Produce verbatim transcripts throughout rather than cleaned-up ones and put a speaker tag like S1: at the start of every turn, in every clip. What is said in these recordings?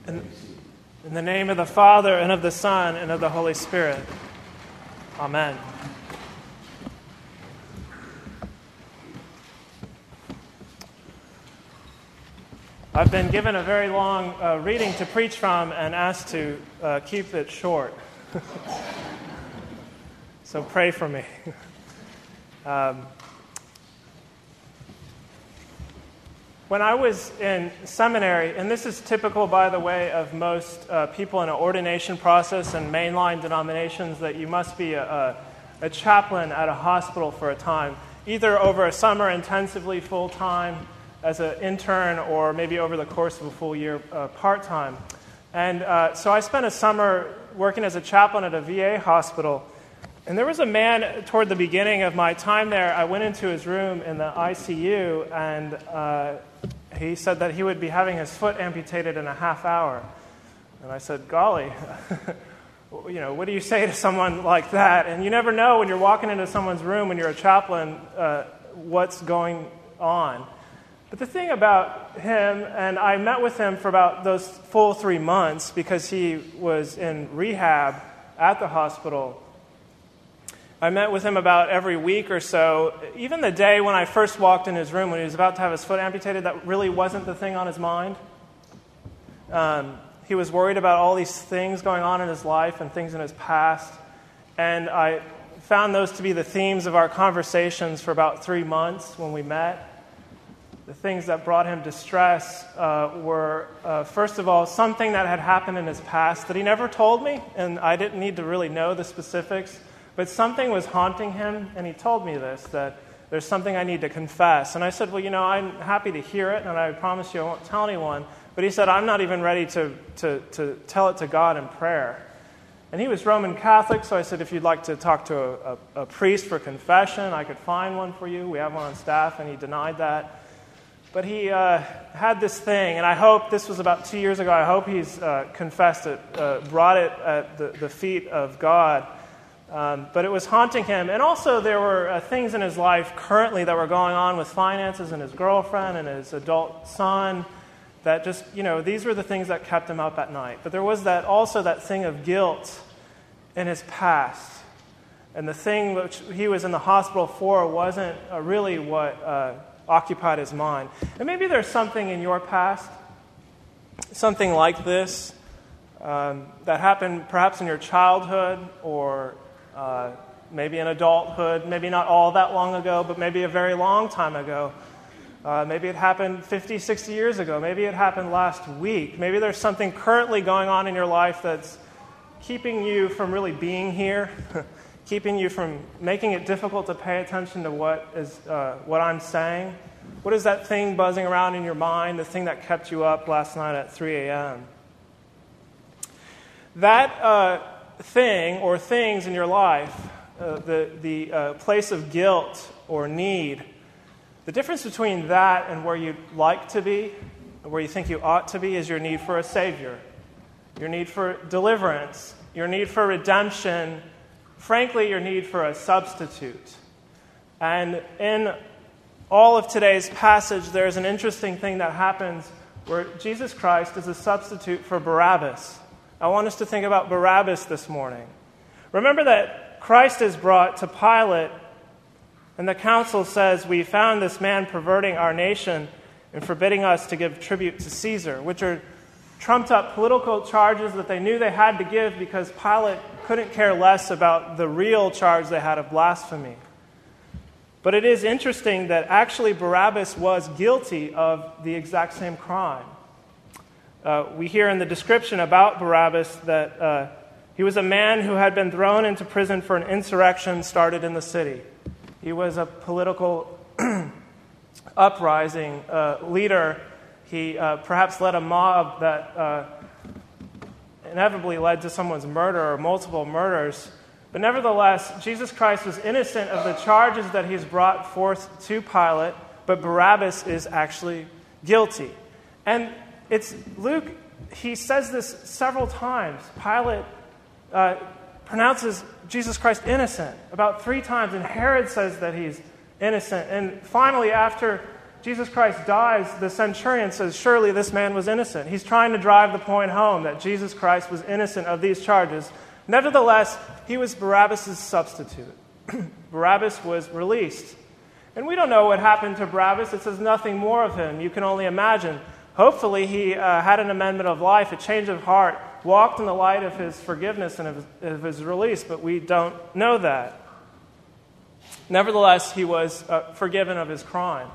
S1: In, in the name of the Father, and of the Son, and of the Holy Spirit. Amen. I've been given a very long uh, reading to preach from and asked to uh, keep it short. So pray for me. um, When I was in seminary, and this is typical, by the way, of most uh, people in an ordination process and mainline denominations, that you must be a, a, a chaplain at a hospital for a time, either over a summer intensively full-time as an intern or maybe over the course of a full year uh, part-time. And uh, so I spent a summer working as a chaplain at a V A hospital. And there was a man toward the beginning of my time there. I went into his room in the I C U, and uh, he said that he would be having his foot amputated in a half hour. And I said, golly, you know, what do you say to someone like that? And you never know when you're walking into someone's room when you're a chaplain uh, what's going on. But the thing about him, and I met with him for about those full three months because he was in rehab at the hospital. I met with him about every week or so. Even the day when I first walked in his room, when he was about to have his foot amputated, that really wasn't the thing on his mind. Um, he was worried about all these things going on in his life and things in his past. And I found those to be the themes of our conversations for about three months when we met. The things that brought him distress uh, were, uh, first of all, something that had happened in his past that he never told me, and I didn't need to really know the specifics. But something was haunting him, and he told me this, that there's something I need to confess. And I said, well, you know, I'm happy to hear it, and I promise you I won't tell anyone. But he said, I'm not even ready to, to, to tell it to God in prayer. And he was Roman Catholic, so I said, if you'd like to talk to a, a, a priest for confession, I could find one for you. We have one on staff, and he denied that. But he uh, had this thing, and I hope, this was about two years ago, I hope he's uh, confessed it, uh, brought it at the, the feet of God. Um, but it was haunting him. And also there were uh, things in his life currently that were going on with finances and his girlfriend and his adult son that just, you know, these were the things that kept him up at night. But there was that also that thing of guilt in his past. And the thing which he was in the hospital for wasn't uh, really what uh, occupied his mind. And maybe there's something in your past, something like this, um, that happened perhaps in your childhood or Uh, maybe in adulthood, maybe not all that long ago, but maybe a very long time ago. Uh, maybe it happened fifty, sixty years ago. Maybe it happened last week. Maybe there's something currently going on in your life that's keeping you from really being here, keeping you from making it difficult to pay attention to what is uh, what I'm saying. What is that thing buzzing around in your mind, the thing that kept you up last night at three a.m.? That uh, thing or things in your life, uh, the, the uh, place of guilt or need, the difference between that and where you'd like to be, where you think you ought to be, is your need for a Savior, your need for deliverance, your need for redemption, frankly, your need for a substitute. And in all of today's passage, there's an interesting thing that happens where Jesus Christ is a substitute for Barabbas. I want us to think about Barabbas this morning. Remember that Christ is brought to Pilate, and the council says, we found this man perverting our nation and forbidding us to give tribute to Caesar, which are trumped-up political charges that they knew they had to give because Pilate couldn't care less about the real charge they had of blasphemy. But it is interesting that actually Barabbas was guilty of the exact same crime. Uh, we hear in the description about Barabbas that uh, he was a man who had been thrown into prison for an insurrection started in the city. He was a political uprising uh, leader. He uh, perhaps led a mob that uh, inevitably led to someone's murder or multiple murders. But nevertheless, Jesus Christ was innocent of the charges that he's brought forth to Pilate, but Barabbas is actually guilty. And it's Luke, he says this several times. Pilate uh, pronounces Jesus Christ innocent about three times, and Herod says that he's innocent. And finally, after Jesus Christ dies, the centurion says, surely this man was innocent. He's trying to drive the point home that Jesus Christ was innocent of these charges. Nevertheless, he was Barabbas' substitute. Barabbas was released. And we don't know what happened to Barabbas. It says nothing more of him. You can only imagine. Hopefully he uh, had an amendment of life, a change of heart, walked in the light of his forgiveness and of his, of his release, but we don't know that. Nevertheless, he was uh, forgiven of his crime.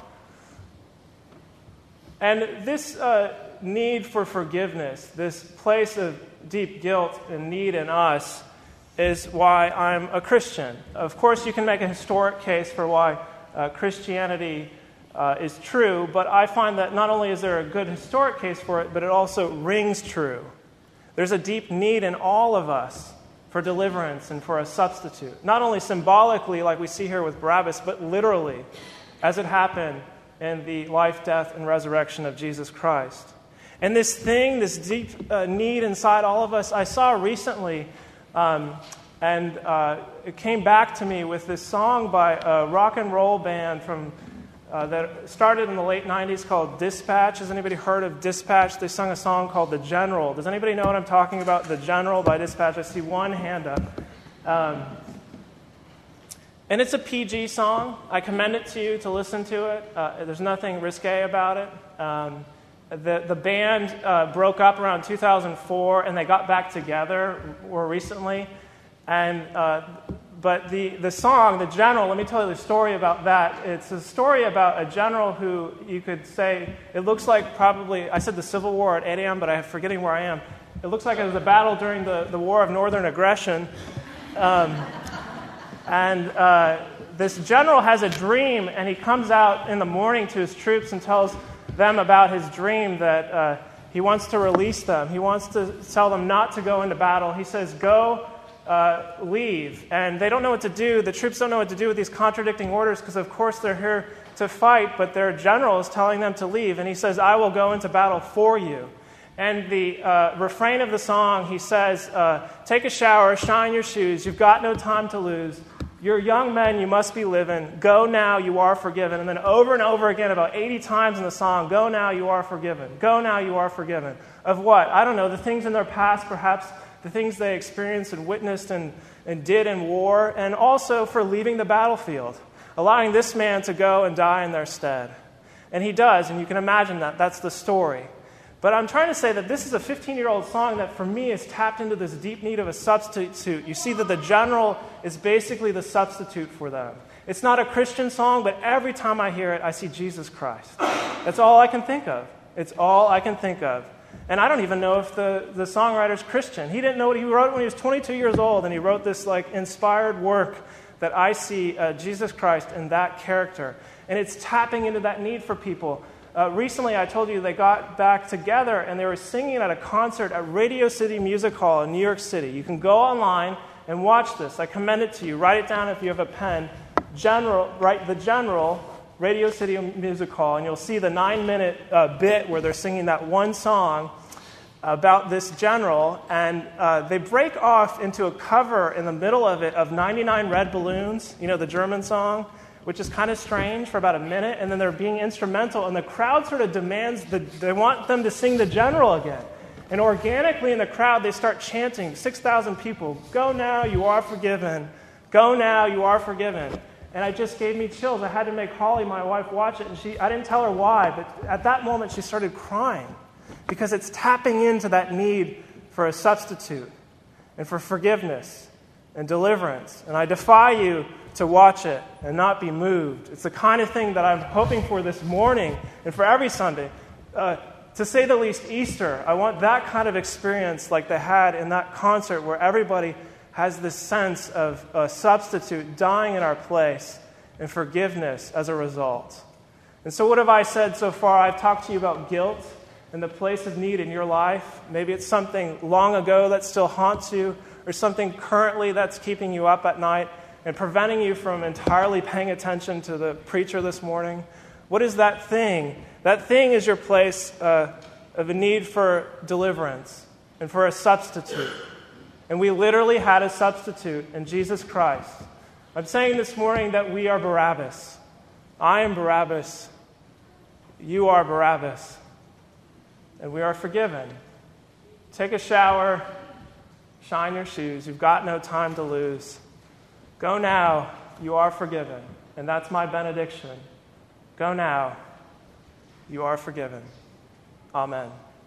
S1: And this uh, need for forgiveness, this place of deep guilt and need in us, is why I'm a Christian. Of course, you can make a historic case for why uh, Christianity uh, is true, but I find that not only is there a good historic case for it, but it also rings true. There's a deep need in all of us for deliverance and for a substitute. Not only symbolically, like we see here with Barabbas, but literally, as it happened in the life, death, and resurrection of Jesus Christ. And this thing, this deep uh, need inside all of us, I saw recently, um, and uh, it came back to me with this song by a rock and roll band from uh, that started in the late nineties called Dispatch. Has anybody heard of Dispatch? They sung a song called The General. Does anybody know what I'm talking about? The General by Dispatch. I see one hand up. Um, And it's a P G song. I commend it to you to listen to it. Uh, there's nothing risque about it. Um, the, the band uh, broke up around two thousand four, and they got back together more recently. And uh, But the, the song, The General, let me tell you the story about that. It's a story about a general who you could say, it looks like probably, I said the Civil War at eight a.m., but I'm forgetting where I am. It looks like it was a battle during the, the War of Northern Aggression. Um, And uh, this general has a dream, and he comes out in the morning to his troops and tells them about his dream that uh, he wants to release them. He wants to tell them not to go into battle. He says, go, uh, leave. And they don't know what to do. The troops don't know what to do with these contradicting orders because, of course, they're here to fight, but their general is telling them to leave. And he says, I will go into battle for you. And the uh, refrain of the song, he says, uh, take a shower, shine your shoes. You've got no time to lose. You're young men, you must be living. Go now, you are forgiven. And then over and over again, about eighty times in the song, go now, you are forgiven. Go now, you are forgiven. Of what? I don't know, the things in their past, perhaps the things they experienced and witnessed and, and did in war, and also for leaving the battlefield, allowing this man to go and die in their stead. And he does, and you can imagine that. That's the story. But I'm trying to say that this is a fifteen-year-old song that, for me, is tapped into this deep need of a substitute. You see that the general is basically the substitute for them. It's not a Christian song, but every time I hear it, I see Jesus Christ. That's all I can think of. It's all I can think of. And I don't even know if the, the songwriter's Christian. He didn't know what he wrote when he was twenty-two years old, and he wrote this like inspired work that I see uh, Jesus Christ in that character. And it's tapping into that need for people. Uh, recently, I told you they got back together and they were singing at a concert at Radio City Music Hall in New York City. You can go online and watch this. I commend it to you. Write it down if you have a pen. General, write The General, Radio City Music Hall, and you'll see the nine-minute uh, bit where they're singing that one song about this general. And uh, they break off into a cover in the middle of it of ninety-nine Red Balloons, you know, the German song, which is kind of strange for about a minute, and then they're being instrumental, and the crowd sort of demands, the, they want them to sing The General again. And organically in the crowd, they start chanting, six thousand people, go now, you are forgiven. Go now, you are forgiven. And it just gave me chills. I had to make Holly, my wife, watch it, and she, I didn't tell her why, but at that moment she started crying because it's tapping into that need for a substitute and for forgiveness and deliverance. And I defy you to watch it and not be moved. It's the kind of thing that I'm hoping for this morning and for every Sunday. Uh, to say the least, Easter, I want that kind of experience like they had in that concert where everybody has this sense of a substitute dying in our place and forgiveness as a result. And so what have I said so far? I've talked to you about guilt and the place of need in your life. Maybe it's something long ago that still haunts you, or something currently that's keeping you up at night and preventing you from entirely paying attention to the preacher this morning. What is that thing? That thing is your place uh, of a need for deliverance and for a substitute. And we literally had a substitute in Jesus Christ. I'm saying this morning that we are Barabbas. I am Barabbas. You are Barabbas, and we are forgiven. Take a shower, shine your shoes. You've got no time to lose. Go now, you are forgiven. And that's my benediction. Go now, you are forgiven. Amen.